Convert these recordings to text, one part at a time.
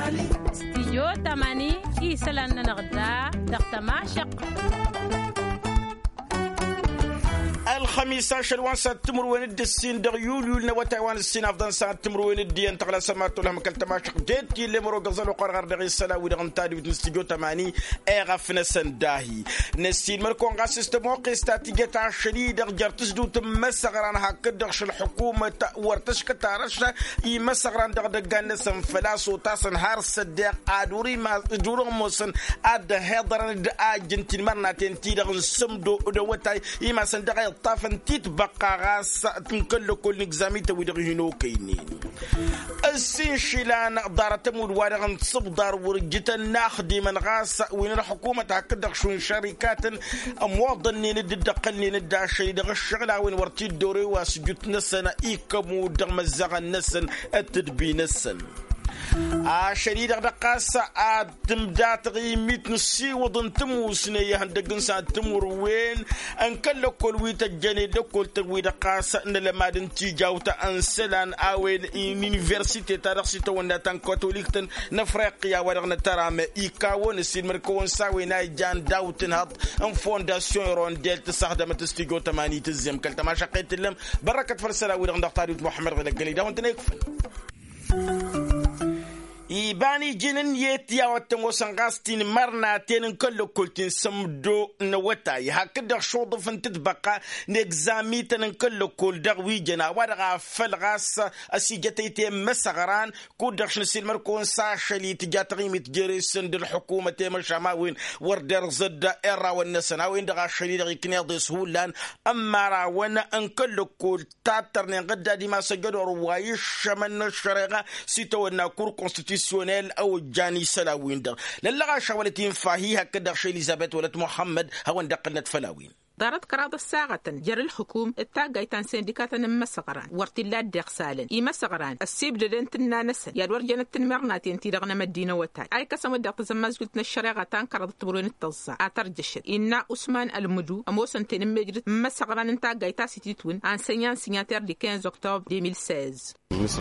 استيجو تماني إيسلان نغدا دقتماشق الخميس 10 ساعة تمر وين الدسين دغ يوليو نواتاوان السين أفضل ساعة تمر وين الدين تغلا سمات لهم كالتماشق جيتي اللي مرو قزل وقرغر دغي السلاوي دغن تادي بتنستيجو تماني اغفنا سنداهي نسين مركون غاسس تموقي استاتيجة عشري دغ جرتش دو تمسغران هكدغش الحكومة ورتش كتارش يمسغران دغ دغان سن فلاسو تاسن هار صدق ادوري ما دورو موسن اد هضرن اجنتين مرناتين تي دغ سمدو دوتاي يما سندغ طافن تتبقى غاس تنكل كل نكزامي تويدغينو كينين السين شيلان دارت مود وارغن صبدار ورجتا ناخدي من غاس وين الحكومة هكذا شون شركات موظنين الدقلين الداشي دغ الشغلة وين ورتي الدوري واسجوت نسن ايكمو دغ مزغ النسن التدبي نسن شريد دقاس تمدات غيميت نسي وضن تموسني هندقن ساعة تمور وين ان كل كل ويت الجني دكول تغوي دقاس ان لما دنتي جاوتا انسلان اوين يونيفرسيتي تاريخ تونا تان كاثوليك نفريقيا ورغنا ترام ايكاو نسي مركون ساوي ناي جان داوتن هاد ان فونداسيون رونديل تستخدم تستيغو تماني تزيم كلتما شقيت لهم بركه فرسلا ورغنا دكتور محمد غدا قلي داون تنيكفن إيباني جنن يتيا وتموسنغاستين مرنا تين كل كلتين سمدو نوتاي هكذا شوض فنتتبقى نكزامي تن كل كل دغوي جنا ورغا فلغاس اسيجتي مسغران كودخش نسيل مركون ساشلي تجاتغي متجريسن دل الحكومه مشاماوين وردر زد ارا والنسنا وين دغا شريد كنيض سهولان اما را وانا ان كل كل تاترني غدا دي ما سجدوا روايش من الشريعه سيتونا كور كونستيتيوشن أو جاني سلاوين ده للغا شوالتين فاهي هكذا شي إليزابيث ولد محمد هون دقلت فلاوين دارت قراض الساعة جر الحكوم التاقايتان سندكات مسغران ورتلات ديق سالن مسغران السيب دلنتنا نسن يا ورجنة مرناتين تيرغنا مدينة وتاي اي كسم دق زماز قلتنا الشريعة تان قراض تبرون التوزع اترجشت إنا عثمان المدو اموسن تن مجرد مسغران انتاقايتا سيتيتون ان سيان سيناتير دي 15 أكتوبر 2016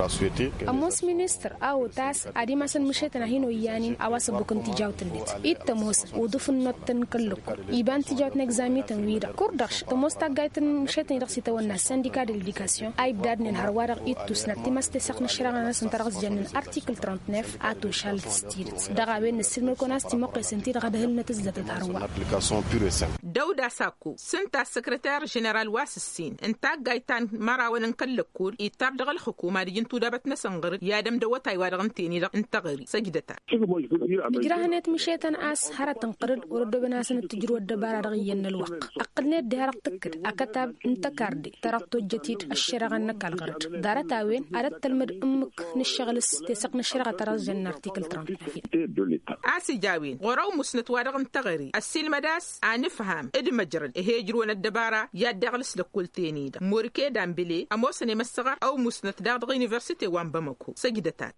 أموس مينستر أو تاس أدي مثلا مشيتنا هنا ويانين أواس بكون تجاوت النت إتموس ودفن نتن كلكم يبان تجاوت نكزامي تنويرا كوردش تموس تاجايتن مشيتني رخصي تونا سنديكا ديليكاسيون أي بداد نهاروارق إتوس نتمس تسقنا الشرعة ناس نترغز جنن أرتيكل 39 أتو شال ستيرت دعابين السلم الكوناس تموقع سنتير غدهل نتزدت الهروار دودا ساكو سنتا سكرتير جنرال واسسين انتاج جايتان مراون كلكول يتابع الحكومة جنتو دابت نسنغر يا دم دوتاي وارغنتيني رق انتغري سجدتا إجراهنات مشيتن أس هرت تنقرد ورد بناس التجرو الدبارة رغيين الوق أقلنا دهرق تكد أكتاب انتكاردي ترقتو الجتيد الشرغ النكال غرد دارتاوين أردت المد أمك نشغل تسق نشرغ ترزجن أرتيكل 39 أسي جاوين غراو مسنت وارغن تغري السيل مداس أنفهم إد مجرد هيجرون الدبارة يا دغلس لكل تاني دا موركي دامبلي أموسني مسغر أو مسنت دغ يونيفرسيتي وان باماكو سجدتا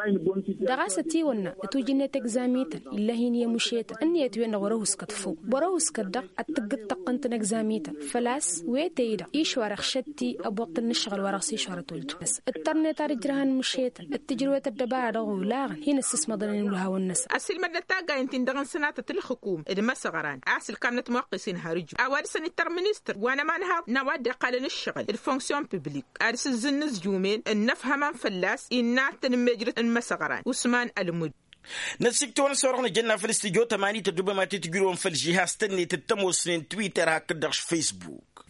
دغاستي ونا توجينت اكزاميت الا هي مشيت اني يتوين غروس كتفو بروس كدق اتقد تقنت اكزاميت فلاس ويتيدا ايش ورخشتي ابوقت النشغل وراسي شهرت الجبس الترنت رجرهن مشيت التجروه الدبار غولاغ هنا استسمضن لها والناس اسل من تاغا انت دغن سنات الحكوم ادمسغران اسل كانت موقسين هرج اوارسن الترمينستر وانا ما نهار نواد قالن الشغل الفونكسيون بوبليك ارس الزنز جومين النفهم فلاس إنها تنمجرت المسغران عثمان المد نسيكتون سورغنا جنة في الاستيجو تماني تدوب ما تتجرون في الجهاز تني تتمو سنين تويتر هكذاش فيسبوك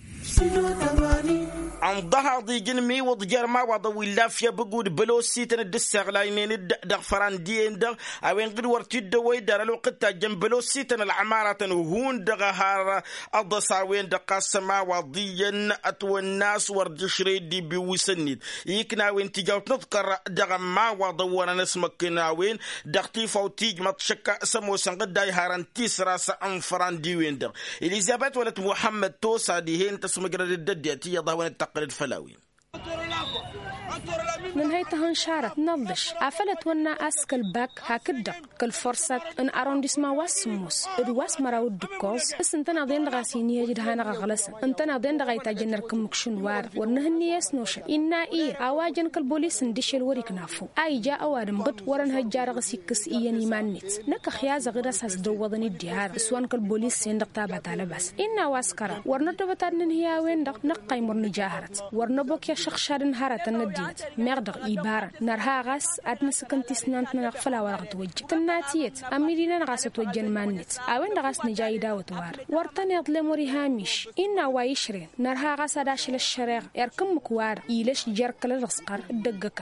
عن ظهر ضي جنمي وضجر ما وضوي اللافية بقود بلوسي تندسغ لاينين دغ فران دغ اوين قد ورتيد دوي دار الوقت جنب بلوسي تن العمارة وهون دغ هار الضساوين دقا سما وضيا اتو الناس ورد شريدي بوسنيد يكناوين تجاوت نذكر دغ ما وضوانا نسمك ناوين دغتي فوتيج متشكا سمو سنقد داي هاران تيس راس انفران ديوين دغ إليزابيث ولد محمد توسا ديهين تسمقر الدديتي يضاوين التقليد فلاوين من هاي تهنشارت نضش عفلت ونا أسكل باك هكذا كل فرصة إن أرونديسما واسموس الواس مراود دكوز بس أنتنا ضين غاسينية جدهانا غلسة أنتنا ضين غاي تاجنر كمكشون وار ورنهني يسنوش إنا إيه أواجن كل بوليس ندش الوريك نافو أي جاء أوادم قد ورن هجار غسيكس إياني مانيت نك خياز غرس هسدوضني الدهار سوان كل بوليس سندق تابت على بس إنا واسكرا ورنتبتان هي وين دق نقاي مرن جاهرت ورنبوك يا شخشارن هارت النديت مغدق إبارة نرها غاس أدن سكنتي سنانت نغفلا ورغت وجه تناتيت أميرين غاست وجن مانيت أوين غاس نجاي داوت وار ورتن يظلموري هامش إنا وايشرين نرها غاس داش للشريغ يركم مكوار إيلش جركل الرسقر الدقكر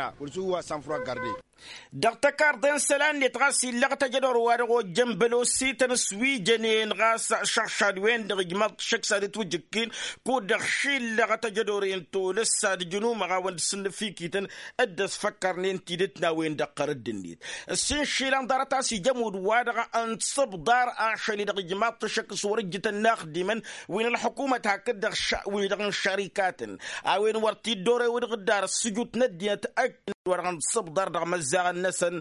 دغتا كاردن سلان يتغاسي لغتا جدور وارغو جنبلو سيتن سوي جنين غاس شخشاد وين دغجمات شكسا توجكين كو دخشيل لغتا جدورين تو لسا دجنو مغاوند سن فيكيتن ادس فكرني انتيدتنا وين دقر الدنيت السن شيلان دارتا سي جمود وارغا انتصب دار اشلي دغجمات شكس ورجت الناخدمن وين الحكومه هكذا وين دغن الشركات وين ورتي دوري ودغدار السجود نديت ورغن صبدر دغ مزاغ النسن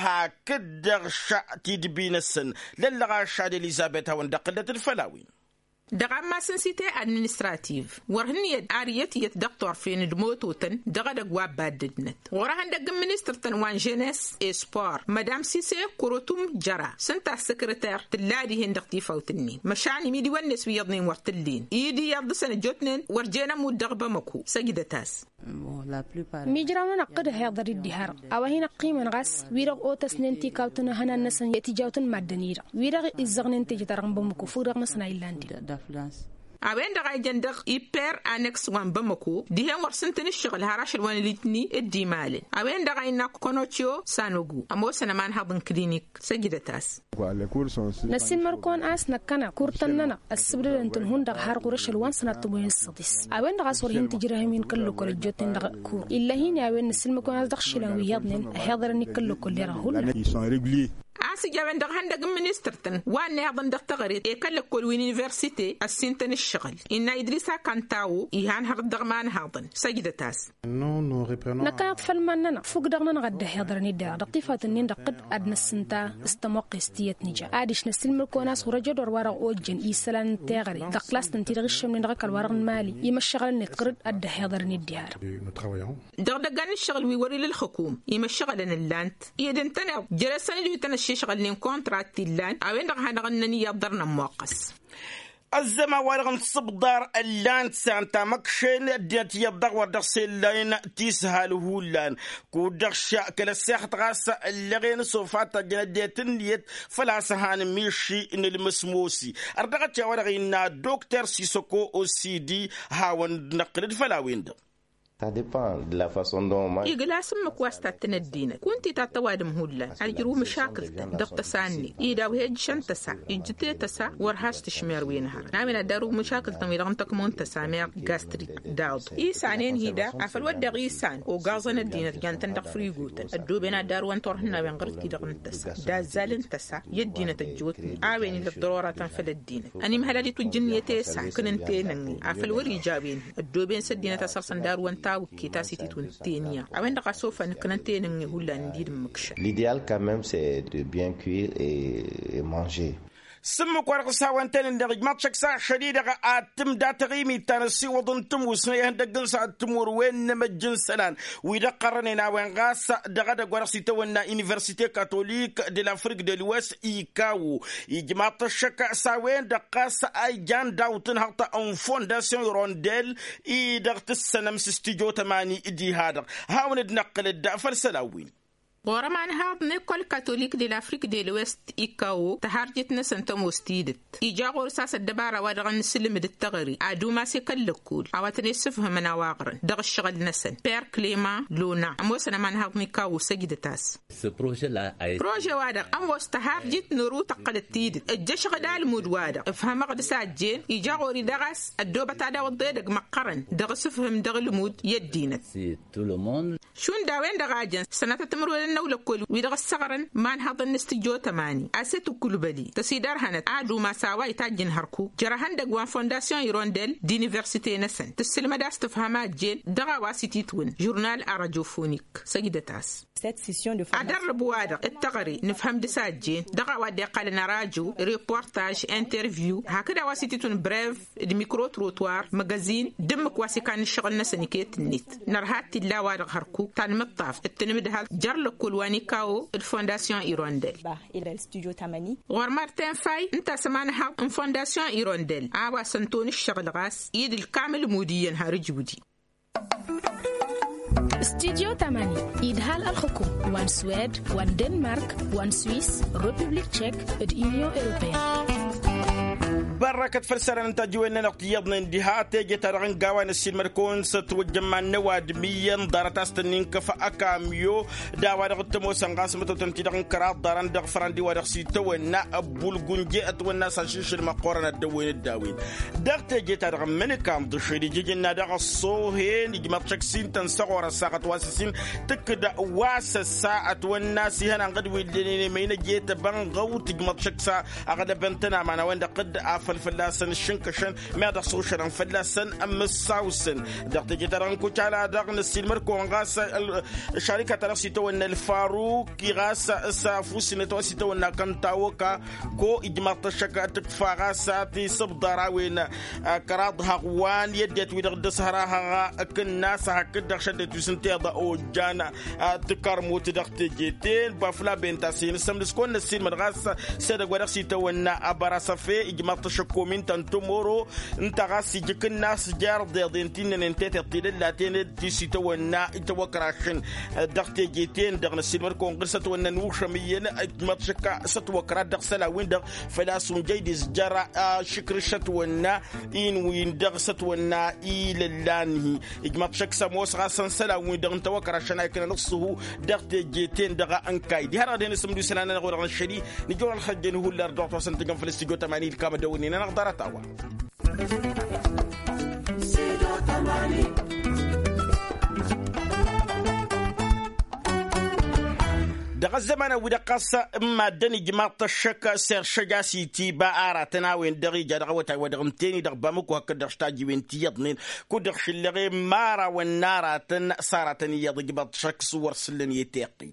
هكذا شاتي دبين السن للغا شاد اليزابيث وندقلت الفلاوين دغا ما سنسيتي ادمنستراتيف ورهنية آريتية دكتور فين دموتوتن دغا دغوا باددنت ورهن دغ منستر تنوان جينيس اسبور مدام سيسي كروتوم جرا سنتا سكرتير تلادي هندقتي فوتني مشاني ميدي ونس ويضني ورتلين ايدي يض سنه جوتنن ورجينا مدغبه مكو سجدتاس ميجرانا نقد هذا الدهار او هنا قيمه غاس ويرق اوتس ننتي كاوتنا هنا نسن يتجاوتن مادنيرا ويرق ازغن تجترن بمكو فورق مسنا ايلاندي أوين دغاي جندق إبر أنكس وان بمكو ديهم ورسنتني الشغل هراش الوان ليتني الديمالين أوين دغاي ناك كونوتشيو سانوغو أمو سنمان هابن كلينيك سجدتاس نسين مركون آس نكنا كورتننا السبر انتن هون دغ هار قرش الوان سنة تبوين الصديس أوين دغا صورين تجرهمين كلو كل جوتين دغ كور إلا هين أوين نسين مركون آس دغ شلان ويضنين هذرني كلو كل يرهول عاسي جابن دغ هندق منسترتن وان يعضن دغ تغريد يكلك كل وينيفرسيتي السنتن الشغل إن إدريسا كانتاو إيهان هرد دغ مان هاضن سجدتاس نكات فالماننا فوق دغنا غده هضرني دا دقيفات النين دقد أدنى السنتا استموق استيت نجا عادش نسلم الكوناس ورجل ورا اوجن إيسلان تغري دقلاس تنتي غش من دغ الورق المالي يمشغل نتقرد أده هضرني ديار دغ دغان الشغل ويوري للحكوم يمشغل اللاند يدن تناو جلسان اللي تنشيشغل لين كونترات اللان أوين دغ هنغنني يضرنا موقس الزما ورغن صبدار اللان سانتا مكشين ديت يبدغ ودغسل لين تيسهال هولان كو دغشا كلا سيخت غاس اللغين صوفات جنديت نيت فلا سهان ميشي ان المسموسي اردغت يا ورغينا دكتور سيسوكو او سي دي هاون نقلد فلاوين Ça dépend de la façon dont إجلاس مكواستا تندينا كنتي تتوادم هولا الجرو مشاكل دقت ساني إذا وهي جشن تسع يجتي تسع ورهاش تشمير وينها عامل دارو مشاكل تميلان تكمون تسامير جاستريك داود إيسانين هيدا عفل ودق إيسان وغازن الدينة جان تندق فريقوتا الدوبنا دارو انتورهنا وينغرت كي دقن تسع دازالن تسع يدينة الجوت عاوين للضرورة تنفل الدينة أني مهلا تجنية تسع كننتين عفل وري جابين الدوبين سدينة تسرسن دارو L'idéal quand même c'est de bien cuire et manger. سمك ورق ساوانتين دغ ماتشك ساعة شديدة أتم داتغيمي تنسي وضنتم وسنية دقن ساعة تمور وين مجن سلان وإذا قرننا وين غاس دغدا ورق سيتونا إنيفرسيتي كاثوليك دي لافريك دي الويست إيكاو إجماع الشك ساوين دقاس أي جان داوتن حتى أن فونداسيون رونديل إذا تسنم سستيجو تماني إدي هذا هاون نقل الدافر سلاوين ورمان هاد نيكول كاثوليك دي لافريك دي الويست إيكاو تهارجت نسنتم وستيدت إيجا غورساس الدبارة ودغن نسلم التغري عدو ما سيكل لكول عواتني سفهم من واغرن دغ الشغل نسن بير كليما لونا أموسنا من هاد نيكاو سجدتاس بروجي وادغ أموس تهارجت نرو تقل التيدت الجشغ دال مود وادغ افهم غد ساجين إيجا غوري دغس الدوبة تادا وضيدق مقرن دغ سفهم دغ المود يدينت شون داوين دغاجن سنة تمر النولة كل ويدغ الصغرن ما نهض النستجو تماني أسيتو كل بلي تسيدار هنت عادو ما ساوا يتاجن هركو جرهن دقوان فونداسيون يروندل دينيفرسيتي نسن تسلم داس تفهمات جيل دغا واسيتي تون جورنال أراجوفونيك سيدة تاس أدر بوادق التغري نفهم دساجين دغا وادي قال نراجو ريبورتاج انترفيو هكذا واسيتي تون بريف الميكرو تروتوار مجازين دمك واسي كان الشغل نسنيكيت النت نرهات تلا وادق هركو تان مطاف التنمد هال جرل كل وانيكاو الفونداسيون إيروندل غور مارتين فاي انت سمانها الفونداسيون إيروندل عوا سنتون الشغل غاس يد الكامل موديا هارجودي استديو 8 إدهال الحكوم وان سويد وان دنمارك وان سويس ريبوبليك تشيك اليونيون أوروبية بركة فرسرنا نتاجوين نقطيضنا اندهات جترغن قوان السيمركون ستوجمع نواد ميان دارت استنين كفا أكاميو داوان غتمو سنغاس متوتنتيدغن كرات داران دغ فراندي ودغ سيتونا أبول قنجي أتونا ساشيش المقورنا الدوين الداوين دغت جترغن منكام دشيدي جيجنا دغ الصوهين يجمع شكسين تنسغور الساقة واسسين تكدا واس الساعة والناس هنا قد ويدنين مين جيت بانغو تجمع شكسا أغدا بنتنا معنا وين قد فلاسن الشنكشن ما دخسوشن فلاسن أم الساوسن دقت جتران كوتشالا دغن السيلمر كونغاس الشركة ترسيتو إن الفاروق كيغاس سافوسن توسيتو إن كنتاوكا كو إجماع تشكا تكفاغاساتي سبدراوين كراد هغوان يديت ويدغ سهراها كناس هكذا شدت وسنتي ضاو جانا تكرموت دقت جيتين بافلا بنتاسين سمدسكون السيلمر غاس سيدغ ورسيتو إن أبراسفي إجماع تشكومين تنتمورو انتغاسي جك الناس جار دينتين ننتت الطيل لاتين تيسيتو ونا يتوكراشن دغت جيتين دغن السيلمر كونغرس ونا نوشميين اجماع شكا ستوكرا دغسلا وين دغ فلاسون جيدز جرا شكرشت ونا ان وين دغست ونا إلى اجماع شك سموس غاسن سلا وين دغ توكراشن يكن نصه دغت جيتين دغ انكاي دي هرا دين سمدو سلانا نغور الشدي نجول الخدين هو اللي رضعت وسنتكم في الاستيجو 80 كما دوني نقدر أتوا دغ الزمان ودقص ما دني جماعة الشكا سير شجاسي تيبا آراتنا وين دغي جدغ ودغمتيني دغ بامك وهكذا اشتاجي وين تيضنين كودغ شلغي مارا والناراتن سارتني يضي جماعة الشك صور سلن يتيقيد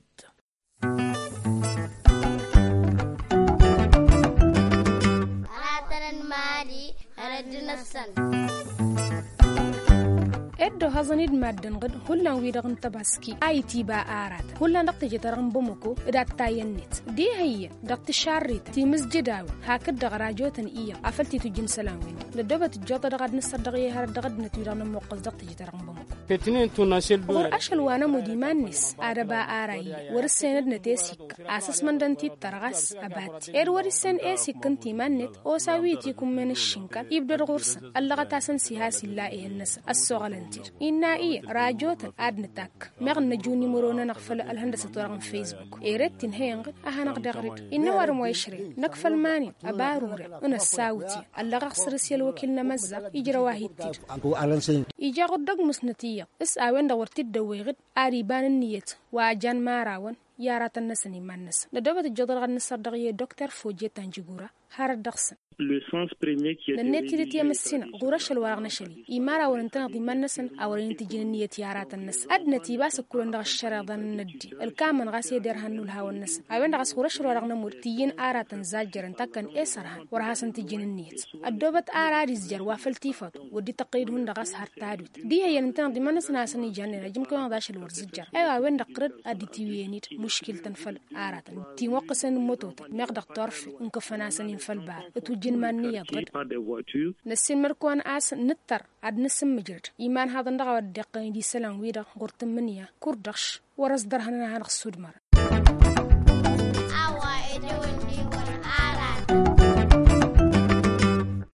إدو هزنيد مادن قد هلا ويرغن تباسكي أي تيبا آرات هلا نقطة جترغن بمكو إدات تاينت دي هي دقت الشاريت تي مسجداوي هاكد غراجوتن إيا أفلتي تجين سلاوين لدوبة الجوطة دغد نصر دغيه هار دغد نتويران موقز دقت جترغن بمكو كتنين تناشل غور أشل وانا مديمان نس آربا آراي ورسيند نتيسيك أساس من دنتي ترغس أبات إير ورسين إيسيك كنتي مانت أو ساويتيكم من الشنكال يبدر غرسن اللغة تاسن سيهاسي اللائي النس السوغلن إنا إيه راجوت أدنتك مغن نجوني مرونا نغفل الهندسة ورغم فيسبوك إيرت تنهينغ أهانق دغرد إنا ورمو يشري نقفل ماني أباروري أنا الساوتي اللغة خسرسي الوكيل نمزق إجرا واحد تير إجا غدق مسنتية إسعوين دورتي الدويغد آريبان النيت واجان ماراون يارات النسني مانس لدوبة الجدر غد نصر دغيه دكتور فوجي تنجيغورا هارد دغسن لنتي تي مسينا غورش الورق نشلي إمارة ورنتنا ضمان نسن أو رنتي جنية يارات النس أدنتي باس كل ندغ الشرع ضن الندي الكامن غاسي درهن الهوا النس أو ندغ غورش الورق نمرتيين آرات زاجرن تكن إسرهن ورهاسن تجنية الدوبة آراريز جر وافل تيفات ودي تقيدهن دغس هرتادوت دي هي نتنا ضمان نسن عسني جنة جم كمان داش الورزجر أيوة وين دقرد أدي تيوينيت مشكلة تنفل آرات تي موقسن موتوت مقدر طرف انكفنا سنين فالبار جن مانية ضد نسين مركوان آس نتر عد نسم مجرد إيمان هذا ندغى الدقين دي سلام ويدا غرط منيا كردش ورز درهنا هنغ السود مر